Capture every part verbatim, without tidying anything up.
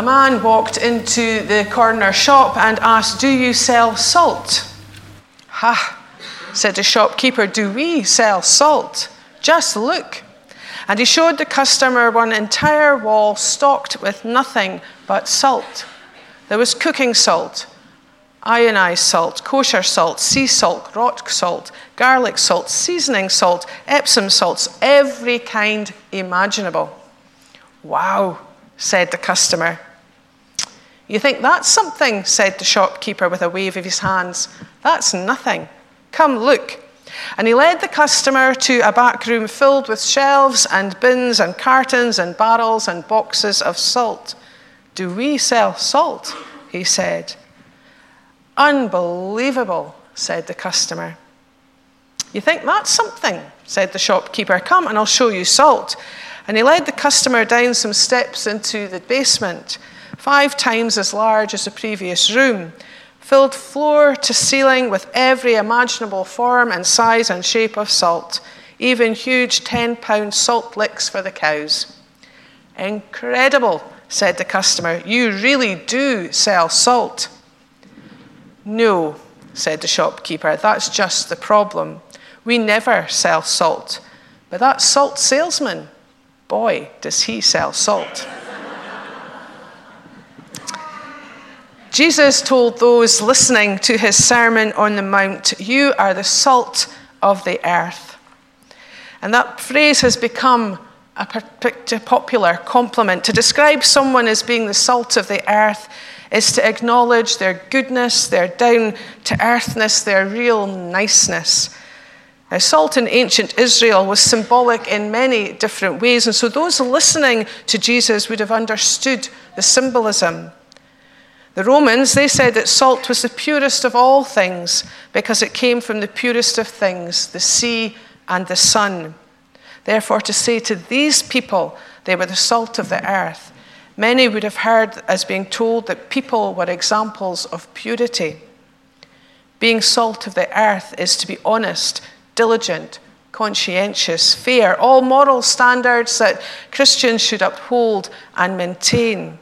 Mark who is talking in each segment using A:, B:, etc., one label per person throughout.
A: man walked into the corner shop and asked, "Do you sell salt?" "Ha," said the shopkeeper, "do we sell salt? Just look." And he showed the customer one entire wall stocked with nothing but salt. There was cooking salt, ionized salt, kosher salt, sea salt, rock salt, garlic salt, seasoning salt, Epsom salts, every kind imaginable. "Wow," said the customer. "You think that's something?" said the shopkeeper with a wave of his hands. "That's nothing. Come, look." And he led the customer to a back room filled with shelves and bins and cartons and barrels and boxes of salt. "Do we sell salt?" he said. "Unbelievable," said the customer. "You think that's something?" said the shopkeeper. "Come and I'll show you salt." And he led the customer down some steps into the basement, five times as large as the previous room, filled floor to ceiling with every imaginable form and size and shape of salt, even huge ten-pound salt licks for the cows. "Incredible," said the customer. "You really do sell salt." "No," said the shopkeeper, "that's just the problem. We never sell salt. But that salt salesman, boy, does he sell salt." Jesus told those listening to his Sermon on the Mount, "You are the salt of the earth." And that phrase has become a popular compliment. To describe someone as being the salt of the earth is to acknowledge their goodness, their down-to-earthness, their real niceness. Now, salt in ancient Israel was symbolic in many different ways, and so those listening to Jesus would have understood the symbolism. The Romans, they said that salt was the purest of all things because it came from the purest of things, the sea and the sun. Therefore, to say to these people they were the salt of the earth, many would have heard as being told that people were examples of purity. Being salt of the earth is to be honest, diligent, conscientious, fair, all moral standards that Christians should uphold and maintain.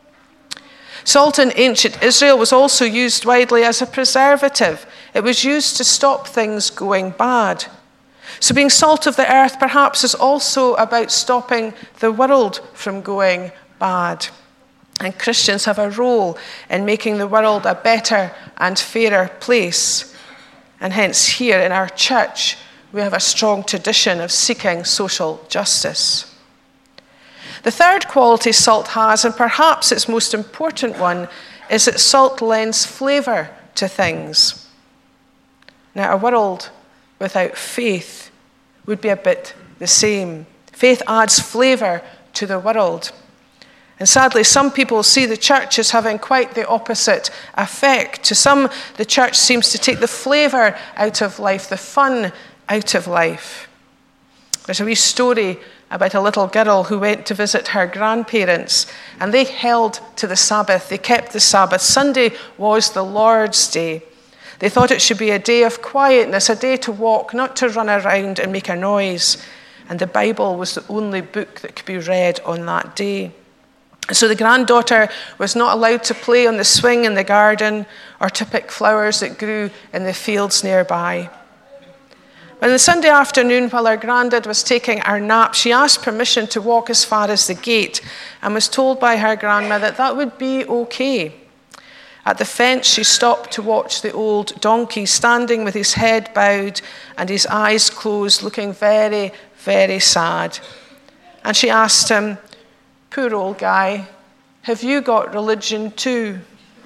A: Salt in ancient Israel was also used widely as a preservative. It was used to stop things going bad. So being salt of the earth perhaps is also about stopping the world from going bad. And Christians have a role in making the world a better and fairer place. And hence here in our church, we have a strong tradition of seeking social justice. The third quality salt has, and perhaps its most important one, is that salt lends flavour to things. Now, a world without faith would be a bit the same. Faith adds flavour to the world. And sadly, some people see the church as having quite the opposite effect. To some, the church seems to take the flavour out of life, the fun out of life. There's a wee story about a little girl who went to visit her grandparents, and they held to the Sabbath. They kept the Sabbath. Sunday was the Lord's Day. They thought it should be a day of quietness, a day to walk, not to run around and make a noise. And the Bible was the only book that could be read on that day. So the granddaughter was not allowed to play on the swing in the garden or to pick flowers that grew in the fields nearby. But on the Sunday afternoon, while her granddad was taking her nap, she asked permission to walk as far as the gate and was told by her grandma that that would be okay. At the fence, she stopped to watch the old donkey standing with his head bowed and his eyes closed, looking very, very sad. And she asked him, "Poor old guy, have you got religion too?"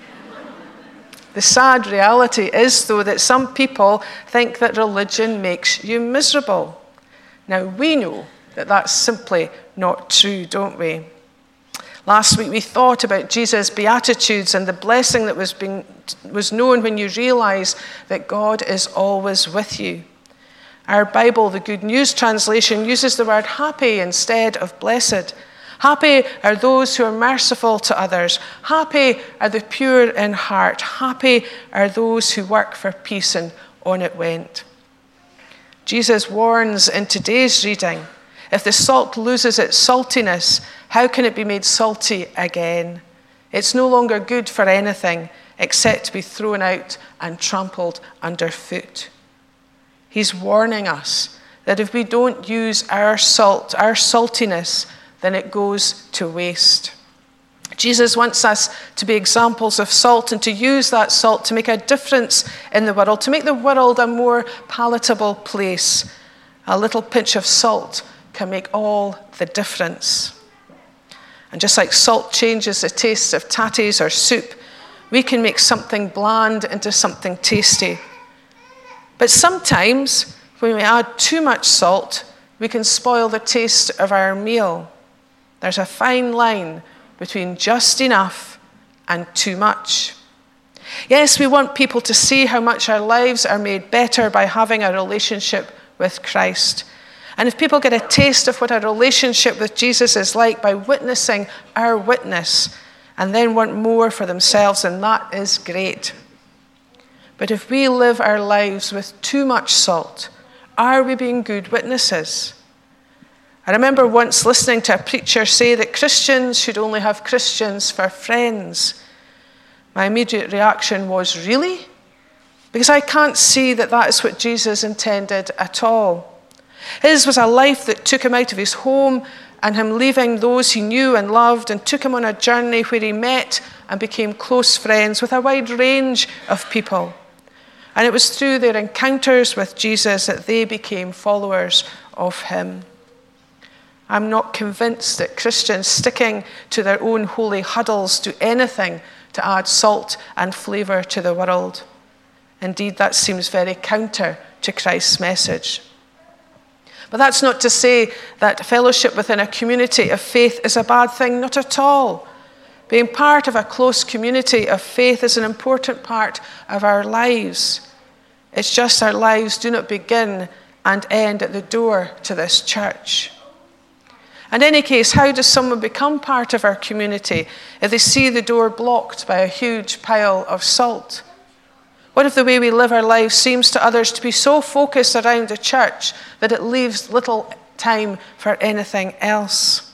A: The sad reality is, though, that some people think that religion makes you miserable. Now, we know that that's simply not true, don't we? Last week, we thought about Jesus' Beatitudes and the blessing that was, being, was known when you realize that God is always with you. Our Bible, the Good News translation, uses the word happy instead of blessed. Happy are those who are merciful to others. Happy are the pure in heart. Happy are those who work for peace. And on it went. Jesus warns in today's reading, if the salt loses its saltiness, how can it be made salty again? It's no longer good for anything except to be thrown out and trampled underfoot. He's warning us that if we don't use our salt, our saltiness, then it goes to waste. Jesus wants us to be examples of salt and to use that salt to make a difference in the world, to make the world a more palatable place. A little pinch of salt can make all the difference. And just like salt changes the taste of tatties or soup, we can make something bland into something tasty. But sometimes, when we add too much salt, we can spoil the taste of our meal. There's a fine line between just enough and too much. Yes, we want people to see how much our lives are made better by having a relationship with Christ. And if people get a taste of what a relationship with Jesus is like by witnessing our witness and then want more for themselves, then that is great. But if we live our lives with too much salt, are we being good witnesses? I remember once listening to a preacher say that Christians should only have Christians for friends. My immediate reaction was, really? Because I can't see that that is what Jesus intended at all. His was a life that took him out of his home and him leaving those he knew and loved and took him on a journey where he met and became close friends with a wide range of people. And it was through their encounters with Jesus that they became followers of him. I'm not convinced that Christians sticking to their own holy huddles do anything to add salt and flavour to the world. Indeed, that seems very counter to Christ's message. But that's not to say that fellowship within a community of faith is a bad thing, not at all. Being part of a close community of faith is an important part of our lives. It's just our lives do not begin and end at the door to this church. In any case, how does someone become part of our community if they see the door blocked by a huge pile of salt? What if the way we live our lives seems to others to be so focused around the church that it leaves little time for anything else?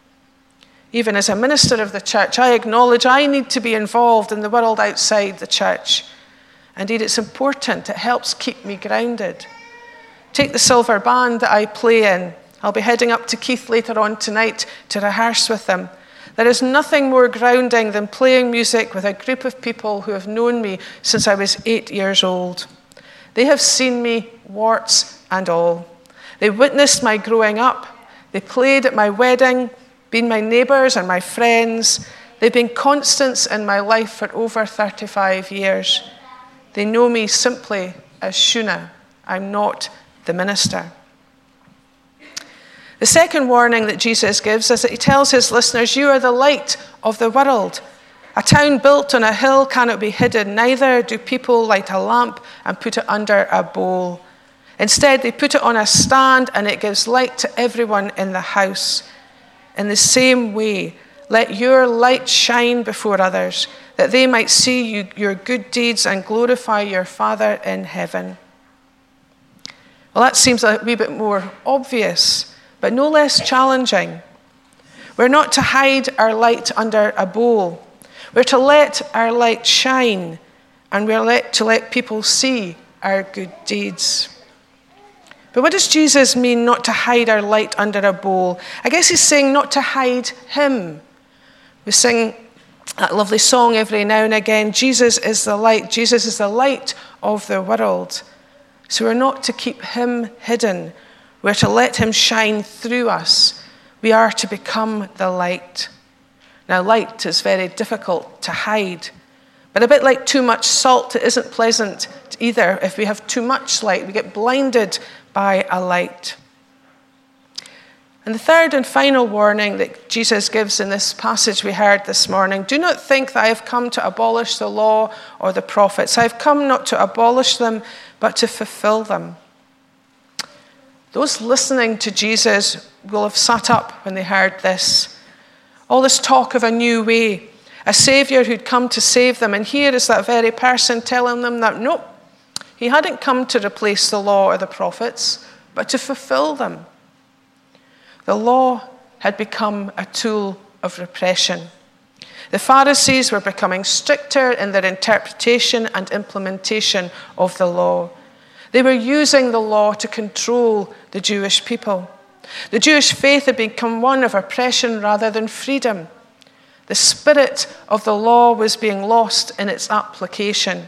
A: Even as a minister of the church, I acknowledge I need to be involved in the world outside the church. Indeed, it's important. It helps keep me grounded. Take the silver band that I play in. I'll be heading up to Keith later on tonight to rehearse with them. There is nothing more grounding than playing music with a group of people who have known me since I was eight years old. They have seen me, warts and all. They witnessed my growing up. They played at my wedding, been my neighbours and my friends. They've been constants in my life for over thirty-five years. They know me simply as Shuna. I'm not the minister. The second warning that Jesus gives is that he tells his listeners, you are the light of the world. A town built on a hill cannot be hidden, neither do people light a lamp and put it under a bowl. Instead, they put it on a stand and it gives light to everyone in the house. In the same way, let your light shine before others, that they might see you, your good deeds and glorify your Father in heaven. Well, that seems a wee bit more obvious, but no less challenging. We're not to hide our light under a bowl. We're to let our light shine, and we're let, to let people see our good deeds. But what does Jesus mean not to hide our light under a bowl? I guess he's saying not to hide him. We sing that lovely song every now and again, Jesus is the light. Jesus is the light of the world. So we're not to keep him hidden. We're to let him shine through us. We are to become the light. Now, light is very difficult to hide. But a bit like too much salt, it isn't pleasant either. If we have too much light, we get blinded by a light. And the third and final warning that Jesus gives in this passage we heard this morning, do not think that I have come to abolish the law or the prophets. I have come not to abolish them, but to fulfill them. Those listening to Jesus will have sat up when they heard this. All this talk of a new way, a saviour who'd come to save them. And here is that very person telling them that, nope, he hadn't come to replace the law or the prophets, but to fulfill them. The law had become a tool of repression. The Pharisees were becoming stricter in their interpretation and implementation of the law. They were using the law to control the Jewish people. The Jewish faith had become one of oppression rather than freedom. The spirit of the law was being lost in its application.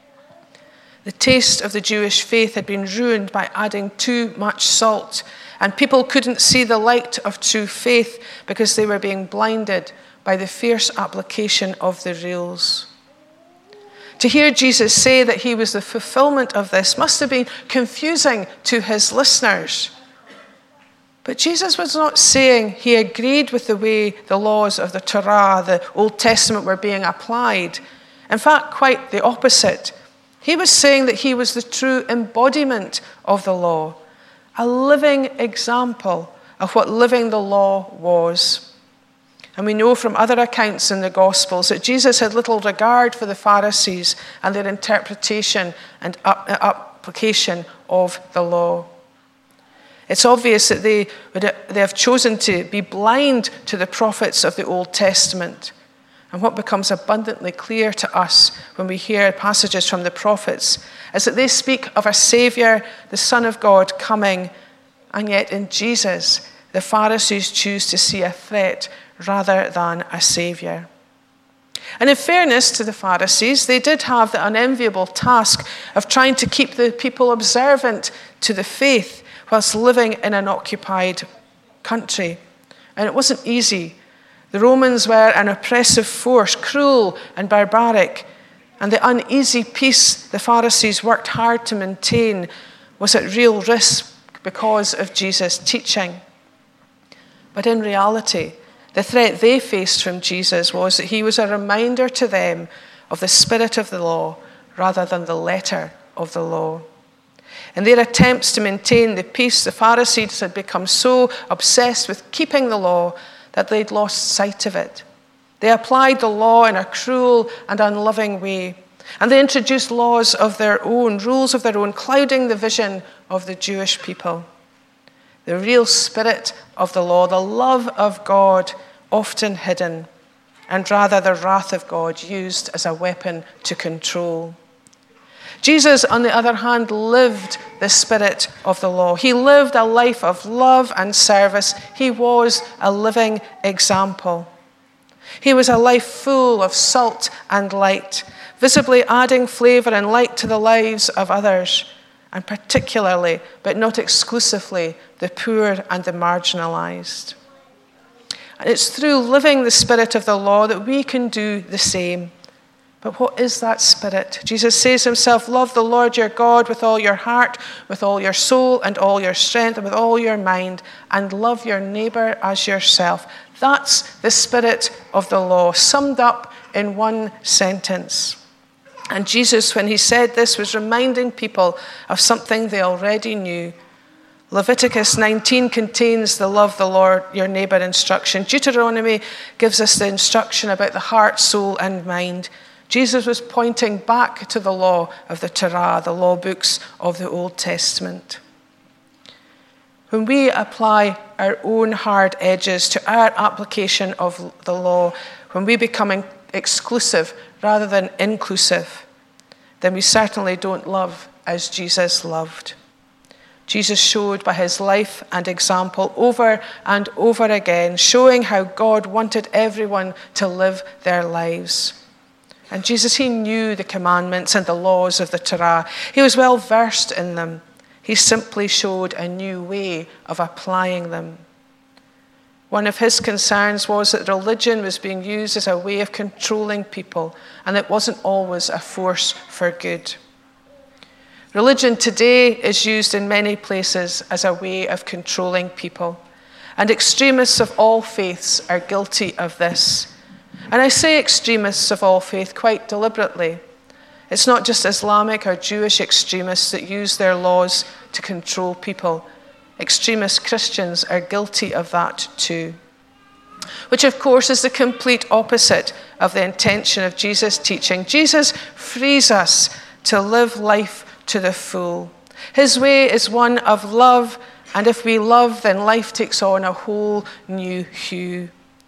A: The taste of the Jewish faith had been ruined by adding too much salt, and people couldn't see the light of true faith because they were being blinded by the fierce application of the rules. To hear Jesus say that he was the fulfillment of this must have been confusing to his listeners. But Jesus was not saying he agreed with the way the laws of the Torah, the Old Testament, were being applied. In fact, quite the opposite. He was saying that he was the true embodiment of the law, a living example of what living the law was. And we know from other accounts in the Gospels that Jesus had little regard for the Pharisees and their interpretation and application of the law. It's obvious that they would they have chosen to be blind to the prophets of the Old Testament. And what becomes abundantly clear to us when we hear passages from the prophets is that they speak of a Savior, the Son of God, coming, and yet in Jesus, the Pharisees choose to see a threat rather than a Savior. And in fairness to the Pharisees, they did have the unenviable task of trying to keep the people observant to the faith whilst living in an occupied country. And it wasn't easy. The Romans were an oppressive force, cruel and barbaric, and the uneasy peace the Pharisees worked hard to maintain was at real risk because of Jesus' teaching. But in reality, the threat they faced from Jesus was that he was a reminder to them of the spirit of the law rather than the letter of the law. In their attempts to maintain the peace, the Pharisees had become so obsessed with keeping the law that they'd lost sight of it. They applied the law in a cruel and unloving way, and they introduced laws of their own, rules of their own, clouding the vision of the Jewish people. The real spirit of the law, the love of God, often hidden, and rather the wrath of God used as a weapon to control. Jesus, on the other hand, lived the spirit of the law. He lived a life of love and service. He was a living example. He was a life full of salt and light, visibly adding flavor and light to the lives of others, and particularly, but not exclusively, the poor and the marginalized. And it's through living the spirit of the law that we can do the same. But what is that spirit? Jesus says himself, love the Lord your God with all your heart, with all your soul, and all your strength, and with all your mind, and love your neighbor as yourself. That's the spirit of the law, summed up in one sentence. And Jesus, when he said this, was reminding people of something they already knew. Leviticus nineteen contains the love the Lord your neighbor instruction. Deuteronomy gives us the instruction about the heart, soul, and mind. Jesus was pointing back to the law of the Torah, the law books of the Old Testament. When we apply our own hard edges to our application of the law, when we become exclusive rather than inclusive, then we certainly don't love as Jesus loved. Jesus showed by his life and example over and over again, showing how God wanted everyone to live their lives. And Jesus, he knew the commandments and the laws of the Torah. He was well versed in them. He simply showed a new way of applying them. One of his concerns was that religion was being used as a way of controlling people, and it wasn't always a force for good. Religion today is used in many places as a way of controlling people, and extremists of all faiths are guilty of this. And I say extremists of all faith quite deliberately. It's not just Islamic or Jewish extremists that use their laws to control people. Extremist Christians are guilty of that too. Which, of course, is the complete opposite of the intention of Jesus' teaching. Jesus frees us to live life to the full. His way is one of love, and if we love, then life takes on a whole new hue.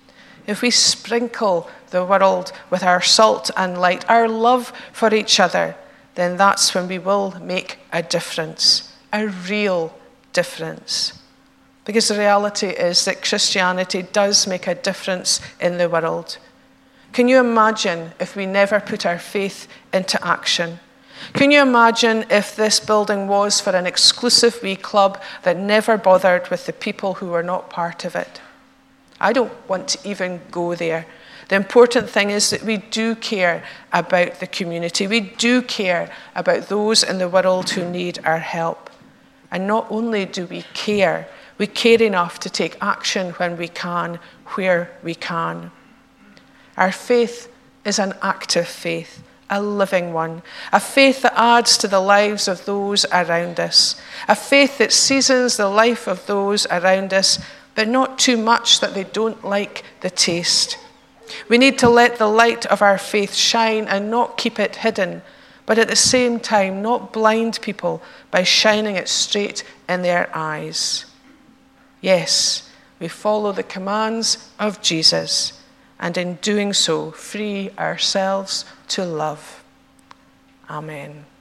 A: if we sprinkle the world with our salt and light, our love for each other, then that's when we will make a difference, a real difference. Because the reality is that Christianity does make a difference in the world. Can you imagine if we never put our faith into action? Can you imagine if this building was for an exclusive wee club that never bothered with the people who were not part of it? I don't want to even go there. The important thing is that we do care about the community. We do care about those in the world who need our help. And not only do we care, we care enough to take action when we can, where we can. Our faith is an active faith, a living one, a faith that adds to the lives of those around us, a faith that seasons the life of those around us, but not too much that they don't like the taste. We need to let the light of our faith shine and not keep it hidden, but at the same time not blind people by shining it straight in their eyes. Yes, we follow the commands of Jesus, and in doing so, free ourselves to love. Amen.